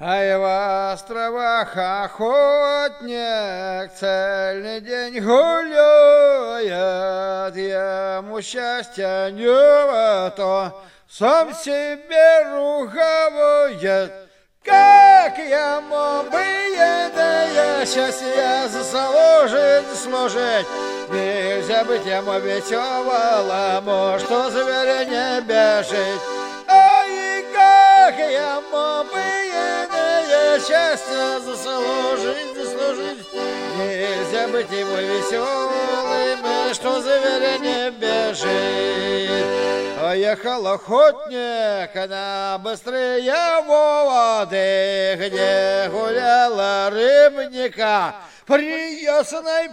Ай, в островах охотник цельный день гуляет, ему счастья не то, сам себе ругает. Как ему бы счастье заслужить, служить, нельзя быть ему веселому, что зверя не бежит. Ай, как ему бы счастье заслужить, нельзя быть ему веселым, что зверя не бежит. Ехал охотник на быстрые воды, где гуляла рыбника при ясной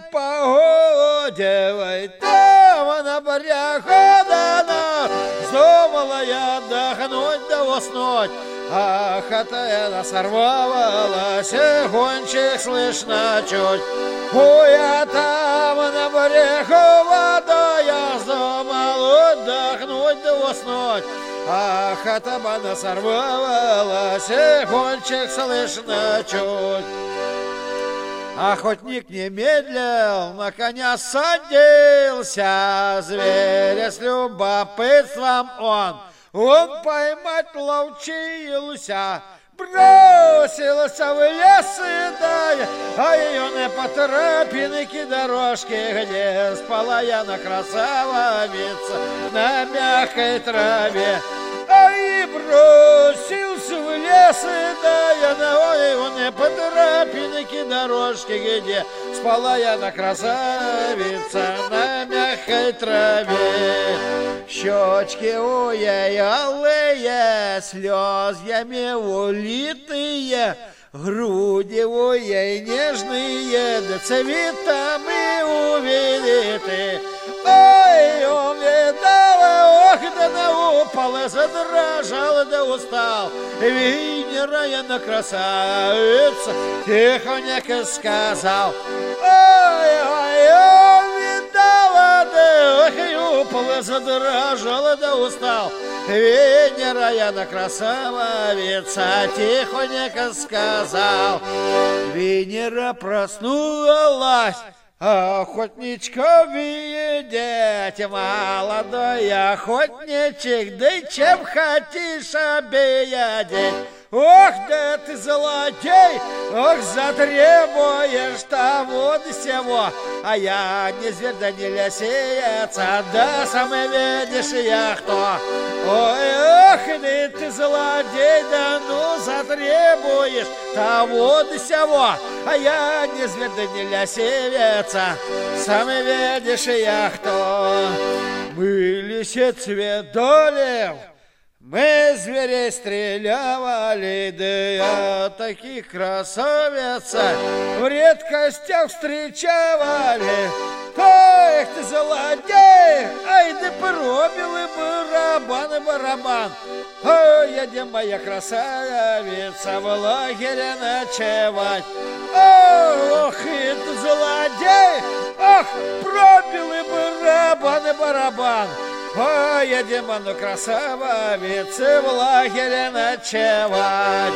погоде. Там на берегу вздумала я отдохнуть да уснуть. Ах, это она сорвалась, гонщик слышно чуть. Ой, а там на берегу вода, я вздумал отдохнуть да уснуть. Ах, это она сорвалась, гонщик слышно чуть. Охотник не медлил, на коня садился, зверя с любопытством он поймать ловчился. Бросился в лес и дай, а ее не по тропинке дорожки, где спала я на красавица на мягкой траве. Ай, бросился в лес и дай, на его не по тропинке дорожки, где спала я на красавица на мягкой траве. Щечки у ей алые, слезьями улитые, груди у ей нежные, да цветами увелиты. Ой, увидала, ох, да наупала, задрожала, да устал. Венера я на красавица, тихонько сказал. Ой, ой, увидала, да ох, и упала, задрожала, да устал. Венера я на красавица, тихонько сказал. Венера проснулась, охотничка видеть, молодой охотничек, да чем хотишь обидеть? Ох, да ты злодей, ох, затребуешь того да сего, а я не зверь, да не лисиец, да сам видишь я кто. Ой, ох, да ты злодей, да ну затребуешь того да сего, а я не зверь, да не лисиец, сам видишь я кто. Мы лисиц видали, мы зверей стреляли, да я таких красавиц в редкостях встречавали. Эх ты злодей, ай да пробил и барабан. Ой, я моя красавица в лагере ночевать. Ох, и ты злодей, ох, пробил и барабан. Ой, я демону красавицы в лагере ночевать.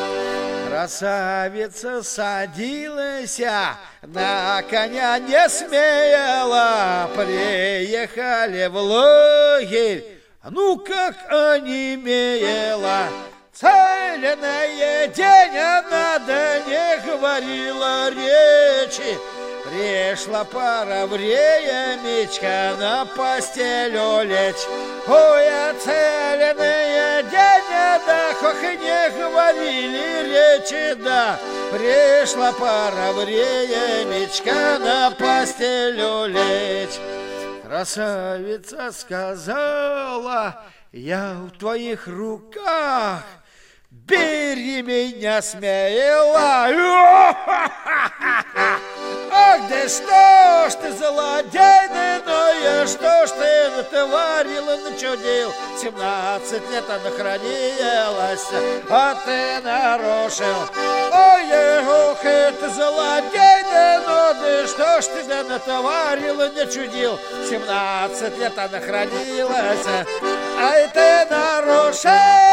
Красавица садилась, на коня не смела. Приехали в лагерь, ну как онемела. Цельный день она да не говорила речи. Пришла пора времечка на постелю лечь. Ой, а цельный день, да хох не говорили речи, да. Пришла пора времечка на постелю лечь. Красавица сказала, я в твоих руках, бери меня смело. Ах, да что ж ты злодейный, что ж ты натворил и начудил? 17 лет она хранилась, а ты нарушил. Ой, ох, ты злодейный, да что ж ты натворил и начудил? 17 лет она хранилась, а ты нарушил.